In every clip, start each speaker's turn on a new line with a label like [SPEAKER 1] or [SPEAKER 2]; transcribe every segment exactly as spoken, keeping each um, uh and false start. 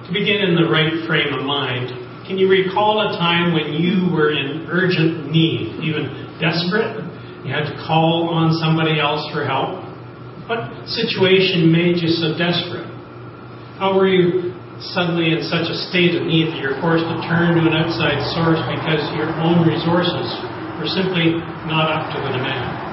[SPEAKER 1] To begin in the right frame of mind, can you recall a time when you were in urgent need, even desperate? You had to call on somebody else for help? What situation made you so desperate? How were you suddenly in such a state of need that you're forced to turn to an outside source because your own resources were simply not up to the demand?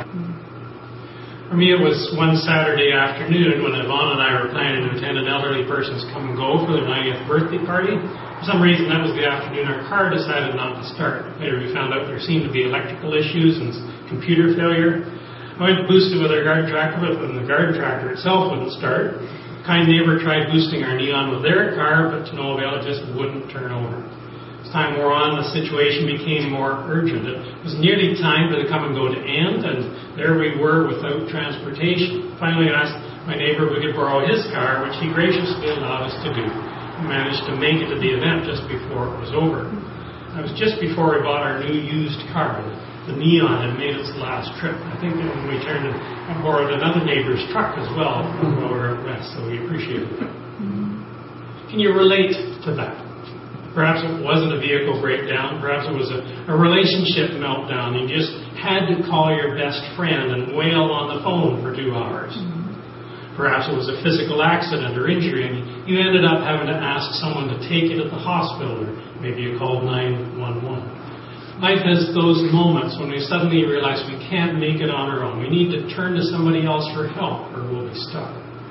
[SPEAKER 1] For me, it was one Saturday afternoon when Yvonne and I were planning to attend an elderly person's come and go for their ninetieth birthday party. For some reason, that was the afternoon our car decided not to start. Later, we found out there seemed to be electrical issues and computer failure. I went to boost it with our garden tractor, but the garden tractor itself wouldn't start. A kind neighbor tried boosting our Neon with their car, but to no avail, it just wouldn't turn over. As time wore on, the situation became more urgent. It was nearly time for the come and go to end, and there we were without transportation. Finally, I asked my neighbor if we could borrow his car, which he graciously allowed us to do. We managed to make it to the event just before it was over. It was just before we bought our new used car. The Neon had made its last trip. I think that when we turned and borrowed another neighbor's truck as well while we were at rest, so we appreciated that. Can you relate to that? Perhaps it wasn't a vehicle breakdown. Perhaps it was a, a relationship meltdown. You just had to call your best friend and wail on the phone for two hours. Perhaps it was a physical accident or injury, and you ended up having to ask someone to take you to the hospital, or maybe you called nine one one. Life has those moments when we suddenly realize we can't make it on our own. We need to turn to somebody else for help, or we'll be stuck.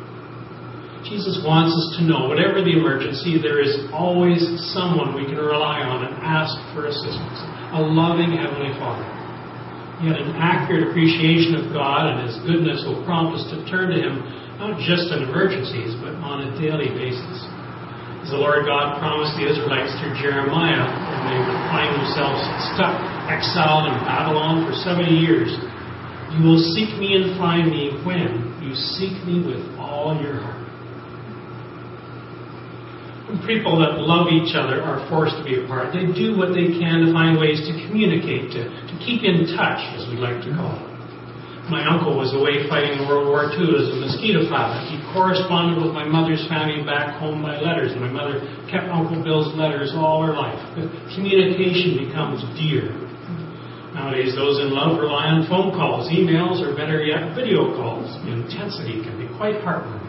[SPEAKER 1] Jesus wants us to know, whatever the emergency, there is always someone we can rely on and ask for assistance. A loving Heavenly Father. Yet an accurate appreciation of God and His goodness will prompt us to turn to Him, not just in emergencies, but on a daily basis. As the Lord God promised the Israelites through Jeremiah, when they would find themselves stuck, exiled in Babylon for seventy years, you will seek me and find me when you seek me with all your heart. When people that love each other are forced to be apart, they do what they can to find ways to communicate, to, to keep in touch, as we like to call it. My uncle was away fighting in World War Two as a mosquito pilot. He corresponded with my mother's family back home by letters, and my mother kept Uncle Bill's letters all her life. But communication becomes dear. Nowadays, those in love rely on phone calls, emails, or better yet, video calls. The intensity can be quite heartwarming.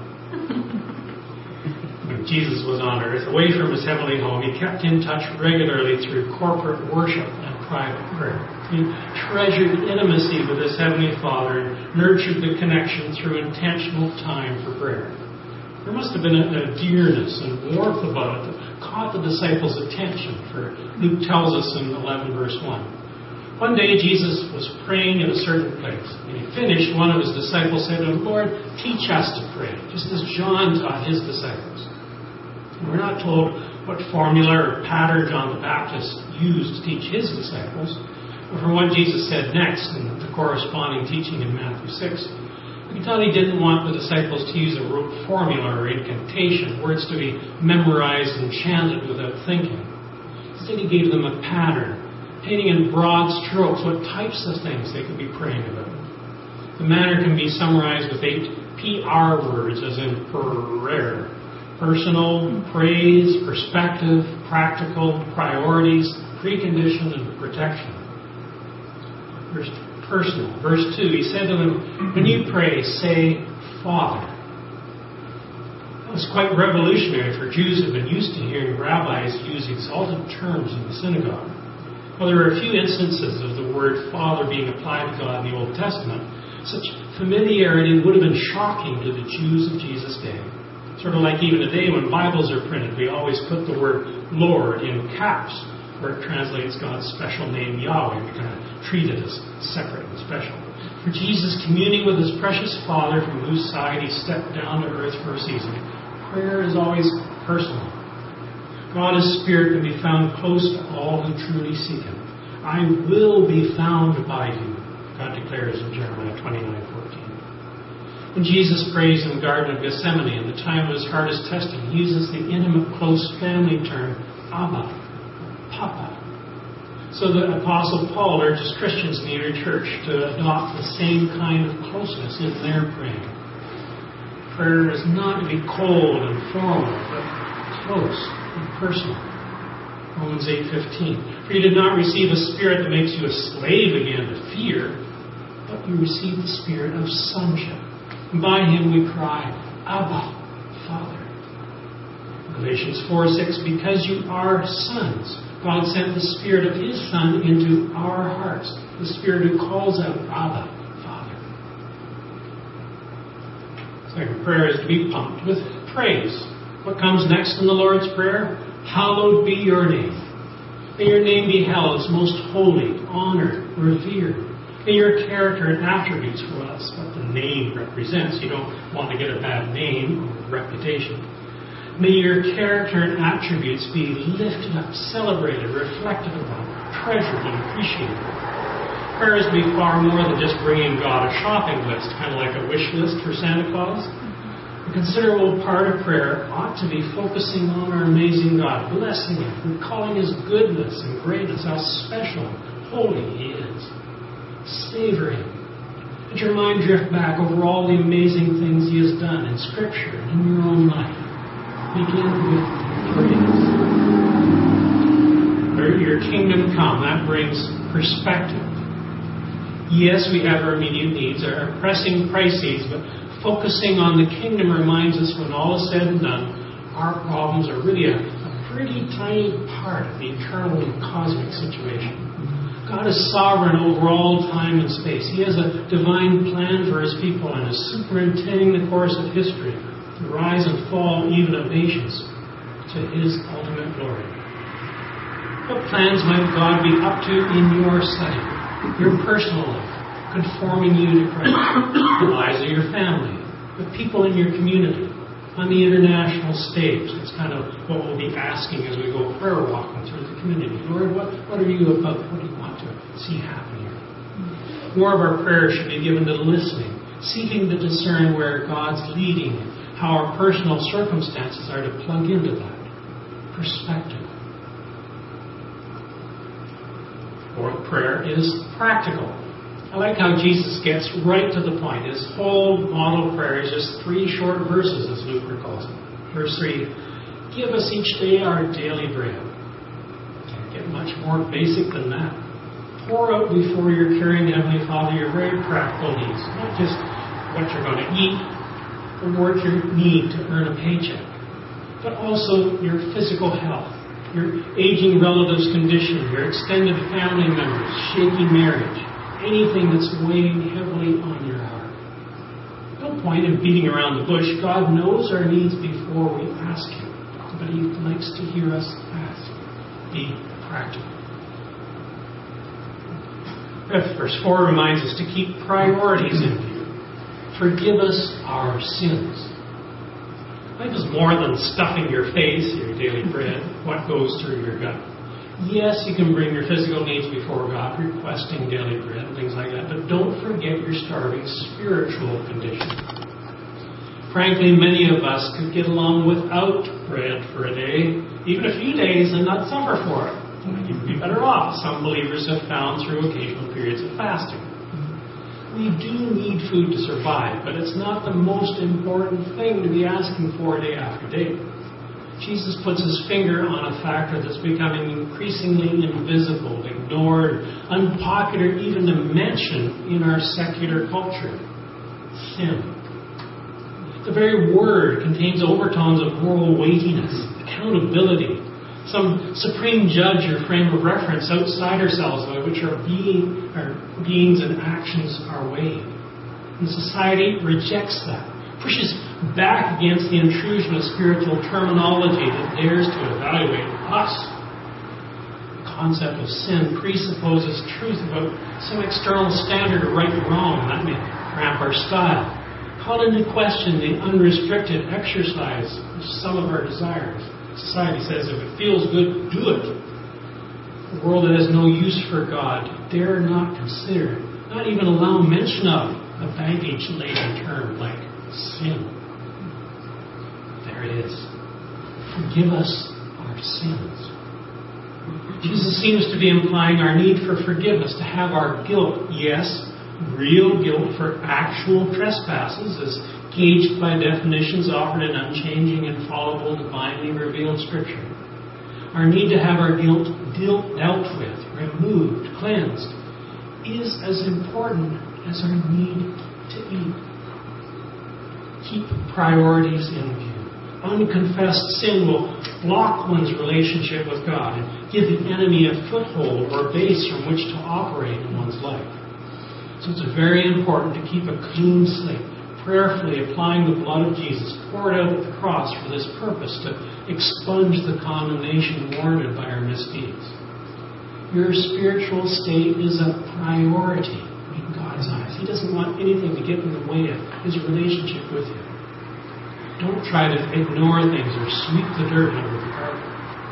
[SPEAKER 1] When Jesus was on earth, away from His heavenly home, He kept in touch regularly through corporate worship and private prayer. He treasured intimacy with His Heavenly Father and nurtured the connection through intentional time for prayer. There must have been a, a dearness and warmth about it that caught the disciples' attention, for Luke tells us in eleven verse one. One day Jesus was praying in a certain place. When He finished, one of His disciples said to Him, Lord, teach us to pray, just as John taught his disciples. And we're not told what formula or pattern John the Baptist used to teach his disciples. But from what Jesus said next in the corresponding teaching in Matthew six, we thought He didn't want the disciples to use a rote formula or incantation, words to be memorized and chanted without thinking. Instead, He gave them a pattern, painting in broad strokes what types of things they could be praying about. The manner can be summarized with eight P R words, as in prayer. Personal, praise, perspective, practical, priorities, precondition, and protection. First, personal. Verse two, He said to them, when you pray, say, Father. That was quite revolutionary for Jews who had been used to hearing rabbis use exalted terms in the synagogue. While there are a few instances of the word Father being applied to God in the Old Testament, such familiarity would have been shocking to the Jews of Jesus' day. Sort of like even today when Bibles are printed, we always put the word Lord in caps, where it translates God's special name Yahweh. We kind of treat it as separate and special. For Jesus communing with His precious Father, from whose side He stepped down to earth for a season, prayer is always personal. God as Spirit can be found close to all who truly seek Him. I will be found by you, God declares in Jeremiah twenty-nine fourteen. When Jesus prays in the Garden of Gethsemane in the time of His hardest testing, He uses the intimate, close family term, Abba, Papa. So the Apostle Paul urges Christians in the inner church to adopt the same kind of closeness in their praying. Prayer is not to be cold and formal, but close and personal. Romans eight fifteen. For you did not receive a spirit that makes you a slave again to fear, but you received the spirit of sonship. And by him we cry, Abba, Father. Galatians four six. Because you are sons, God sent the Spirit of His Son into our hearts, the Spirit who calls out, Abba, Father. Second prayer is to be pumped with praise. What comes next in the Lord's Prayer? Hallowed be your name. May your name be held as most holy, honored, revered. May your character and attributes, for us what the name represents. You don't want to get a bad name or reputation. May your character and attributes be lifted up, celebrated, reflected upon, treasured, and appreciated. Prayer is to be far more than just bringing God a shopping list, kind of like a wish list for Santa Claus. A considerable part of prayer ought to be focusing on our amazing God, blessing Him, recalling His goodness and greatness, how special, holy He is. Savor Him. Let your mind drift back over all the amazing things He has done in Scripture and in your own life. Begin with praise. Where your kingdom come, that brings perspective. Yes, we have our immediate needs, our pressing crises, but focusing on the kingdom reminds us when all is said and done, our problems are really a, a pretty tiny part of the eternal and cosmic situation. God is sovereign over all time and space. He has a divine plan for His people and is superintending the course of history, the rise and fall even of nations, to His ultimate glory. What plans might God be up to in your study, your personal life, conforming you to Christ, the lives of your family, the people in your community, on the international stage? That's kind of what we'll be asking as we go prayer walking through the community. Lord, what, what are you about? What do you want to see happen here? More of our prayer should be given to listening, seeking to discern where God's leading, how our personal circumstances are to plug into that perspective. Fourth prayer is practical. I like how Jesus gets right to the point. His whole model prayer is just three short verses, as Luke recalls it. Verse three, give us each day our daily bread. Can't get much more basic than that. Pour out before your caring Heavenly Father your very practical needs. Not just what you're going to eat, or what you need to earn a paycheck, but also your physical health, your aging relative's condition, your extended family members, shaky marriage, anything that's weighing heavily on your heart. No point in beating around the bush. God knows our needs before we ask Him, but He likes to hear us ask. Be practical. Verse four reminds us to keep priorities in view. Forgive us our sins. Life is more than stuffing your face, your daily bread, what goes through your gut. Yes, you can bring your physical needs before God, requesting daily bread and things like that, but don't forget your starving spiritual condition. Frankly, many of us could get along without bread for a day, even a few days, and not suffer for it. You'd be better off. Some believers have found through occasional periods of fasting. We do need food to survive, but it's not the most important thing to be asking for day after day. Jesus puts His finger on a factor that's becoming increasingly invisible, ignored, unpopular even to mention in our secular culture. Sin. The very word contains overtones of moral weightiness, accountability, some supreme judge or frame of reference outside ourselves by which our, being, our beings and actions are weighed. And society rejects that, pushes back against the intrusion of spiritual terminology that dares to evaluate us. The concept of sin presupposes truth about some external standard of right and wrong, and that may cramp our style. Call into question the unrestricted exercise of some of our desires. Society says if it feels good, do it. A world that has no use for God dare not consider, not even allow mention of, a baggage-laden term like sin. There it is. Forgive us our sins. Jesus seems to be implying our need for forgiveness, to have our guilt, yes, real guilt for actual trespasses, as gauged by definitions offered in unchanging, infallible, divinely revealed Scripture. Our need to have our guilt dealt with, removed, cleansed, is as important as our need to eat. Keep priorities in view. Unconfessed sin will block one's relationship with God and give the enemy a foothold or a base from which to operate in one's life. So it's very important to keep a clean slate, prayerfully applying the blood of Jesus poured out at the cross for this purpose, to expunge the condemnation warranted by our misdeeds. Your spiritual state is a priority in God's eyes. He doesn't want anything to get in the way of His relationship with you. Don't try to ignore things or sweep the dirt under the carpet.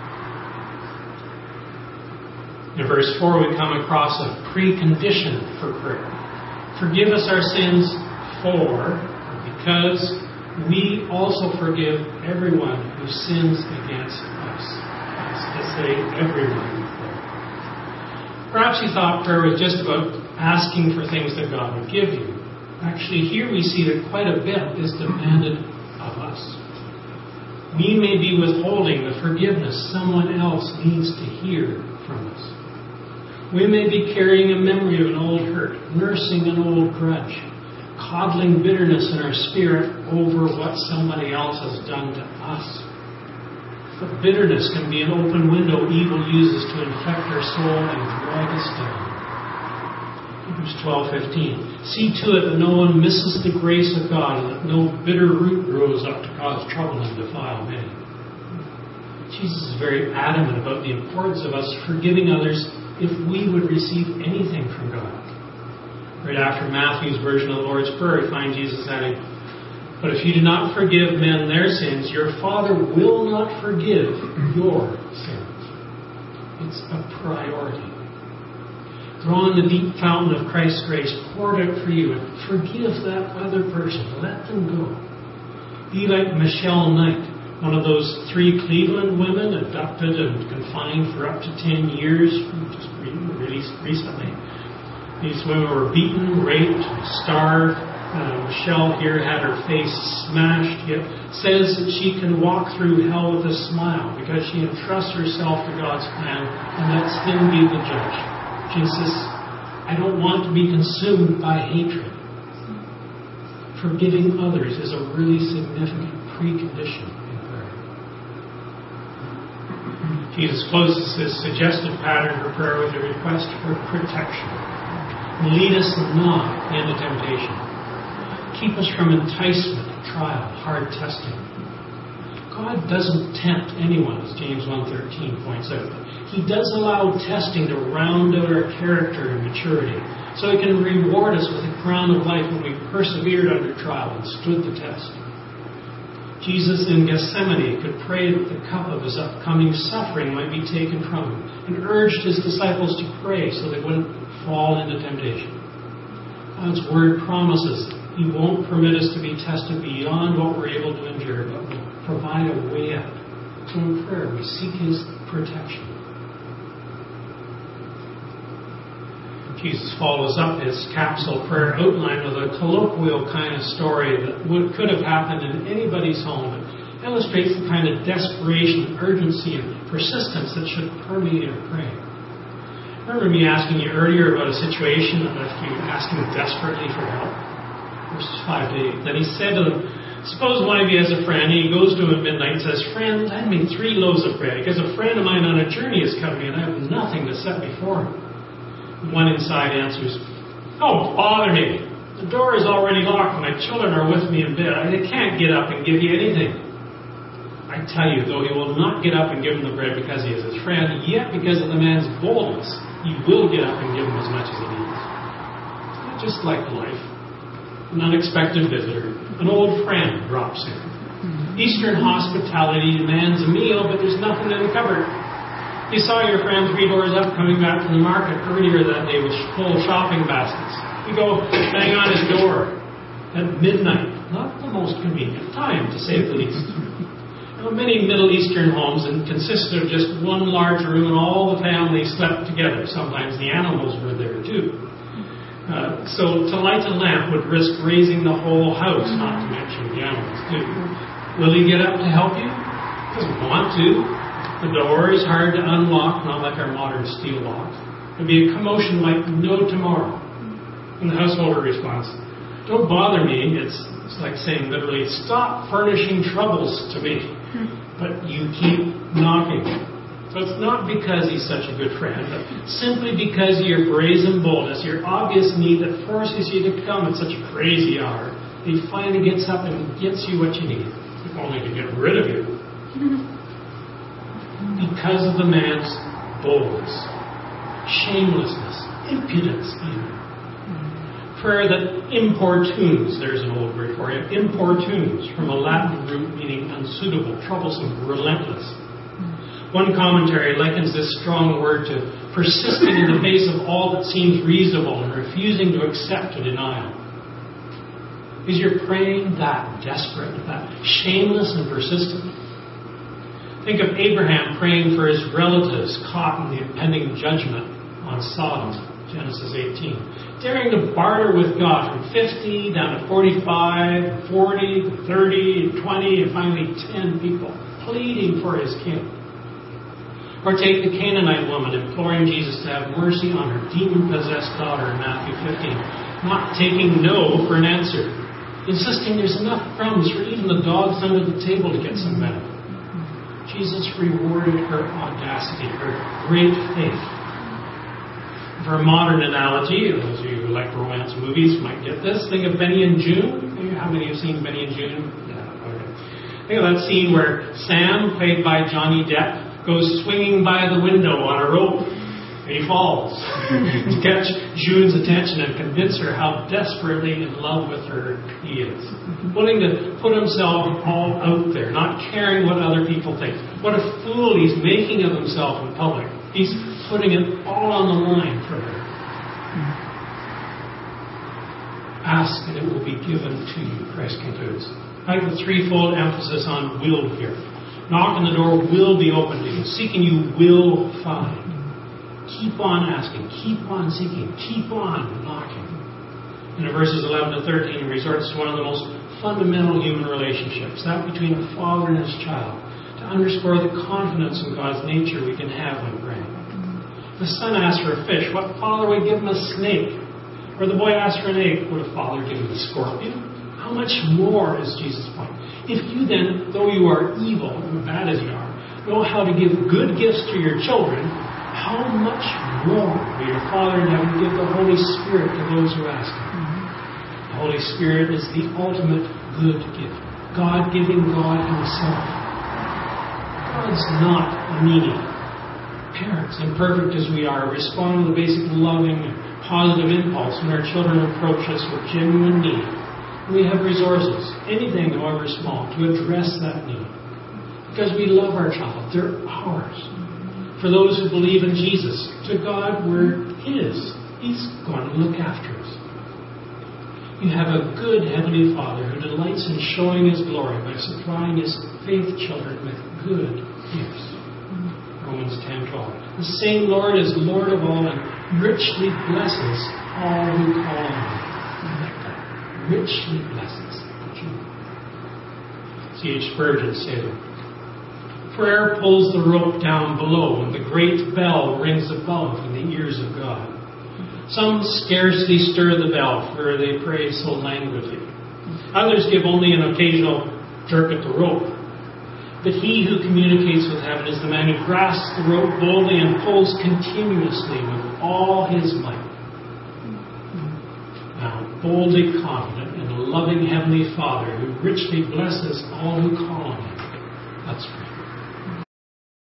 [SPEAKER 1] In verse four, we come across a precondition for prayer. Forgive us our sins for, because we also forgive everyone who sins against us. That's to say, everyone. Perhaps you thought prayer was just about asking for things that God would give you. Actually, here we see that quite a bit is demanded of us. We may be withholding the forgiveness someone else needs to hear from us. We may be carrying a memory of an old hurt, nursing an old grudge, coddling bitterness in our spirit over what somebody else has done to us. But bitterness can be an open window evil uses to infect our soul and drag us down. Hebrews twelve fifteen. See to it that no one misses the grace of God, and that no bitter root grows up to cause trouble and defile many. Jesus is very adamant about the importance of us forgiving others if we would receive anything from God. Right after Matthew's version of the Lord's Prayer, we find Jesus adding, "But if you do not forgive men their sins, your Father will not forgive your sins." It's a priority. Draw on the deep fountain of Christ's grace poured out for you and forgive that other person. Let them go. Be like Michelle Knight, one of those three Cleveland women abducted and confined for up to ten years, just released recently. These women were beaten, raped, starved. Uh, Michelle here had her face smashed, yet says that she can walk through hell with a smile because she entrusts herself to God's plan and lets Him be the judge. She insists, I don't want to be consumed by hatred. Forgiving others is a really significant precondition in prayer. Jesus closes this suggested pattern for prayer with a request for protection. Lead us not into temptation. Keep us from enticement, trial, hard testing. God doesn't tempt anyone, as James one thirteen points out. He does allow testing to round out our character and maturity, so He can reward us with a crown of life when we persevered under trial and stood the test. Jesus in Gethsemane could pray that the cup of His upcoming suffering might be taken from Him, and urged His disciples to pray so they wouldn't fall into temptation. God's Word promises He won't permit us to be tested beyond what we're able to endure, but will provide a way out. So in prayer, we seek His protection. Jesus follows up His capsule prayer outline with a colloquial kind of story that would, could have happened in anybody's home, but illustrates the kind of desperation, urgency, and persistence that should permeate our praying. Remember me asking you earlier about a situation that left you asking desperately for help? Verses five to eight. Then He said to them, suppose one of you has a friend, and he goes to him at midnight and says, friend, lend me three loaves of bread, because a friend of mine on a journey is coming, and I have nothing to set before him. One inside answers, don't bother me. The door is already locked. My children are with me in bed. I can't get up and give you anything. I tell you, though he will not get up and give him the bread because he is his friend, yet because of the man's boldness, he will get up and give him as much as he needs. It's just like life. An unexpected visitor. An old friend drops in. Eastern hospitality demands a meal, but there's nothing in the cupboard. You saw your friend three doors up coming back from the market earlier that day with full shopping baskets. You go bang on his door at midnight. Not the most convenient time, to say the least. Now, many Middle Eastern homes consisted of just one large room and all the family slept together. Sometimes the animals were there too. Uh, so to light a lamp would risk raising the whole house, not to mention the animals too. Will he get up to help you? He doesn't want to. The door is hard to unlock, not like our modern steel locks. There'll be a commotion like no tomorrow. And the householder responds, don't bother me. It's, it's like saying literally, stop furnishing troubles to me. But you keep knocking. So it's not because he's such a good friend, but simply because of your brazen boldness, your obvious need that forces you to come at such a crazy hour, he finally gets up and gets you what you need, if only to get rid of you. Because of the man's boldness, shamelessness, impudence even. Prayer that importunes, there's an old word for you, importunes, from a Latin root meaning unsuitable, troublesome, relentless. One commentary likens this strong word to persisting in the face of all that seems reasonable and refusing to accept a denial. Is your praying that desperate, that shameless and persistent? Think of Abraham praying for his relatives caught in the impending judgment on Sodom, Genesis eighteen. Daring to barter with God from fifty down to forty-five, forty, thirty, twenty, and finally ten people, pleading for his king. Or take the Canaanite woman imploring Jesus to have mercy on her demon-possessed daughter in Matthew fifteen, not taking no for an answer, insisting there's enough crumbs for even the dogs under the table to get some benefit. Jesus rewarded her audacity, her great faith. For a modern analogy, those of you who like romance movies might get this. Think of Benny and June. How many have seen Benny and June? Yeah, okay. Think of that scene where Sam, played by Johnny Depp, goes swinging by the window on a rope, and he falls to catch June's attention and convince her how desperately in love with her he is. Willing to put himself all out there, not caring what other people think. What a fool he's making of himself in public. He's putting it all on the line for her. Ask and it will be given to you, Christ concludes. I have a threefold emphasis on will here. Knock and the door will be opened to you. Seeking you will find. Keep on asking. Keep on seeking. Keep on knocking. In verses eleven to thirteen, he resorts to one of the most fundamental human relationships, that between a father and his child, to underscore the confidence in God's nature we can have when praying. The son asks for a fish. What father would give him a snake? Or the boy asks for an egg. Would a father give him a scorpion? How much more is Jesus' point? If you then, though you are evil, and bad as you are, know how to give good gifts to your children, how much more will your Father in heaven give the Holy Spirit to those who ask Him? Mm-hmm. The Holy Spirit is the ultimate good gift. God giving God Himself. God's not a meanie. Parents, imperfect as we are, respond to the basic loving, positive impulse when our children approach us with genuine need. We have resources, anything however small, to address that need. Because we love our child. They're ours. For those who believe in Jesus, to God we're His. He's going to look after us. You have a good Heavenly Father who delights in showing His glory by supplying His faith children with good gifts. Romans ten twelve. The same Lord is Lord of all and richly blesses all who call on Him. Richly blesses. C H Spurgeon said, prayer pulls the rope down below and the great bell rings above in the ears of God. Some scarcely stir the bell, for they pray so languidly. Others give only an occasional jerk at the rope. But he who communicates with heaven is the man who grasps the rope boldly and pulls continuously with all his might. Now, boldly confident in a loving Heavenly Father who richly blesses all who call on Him. Let's pray.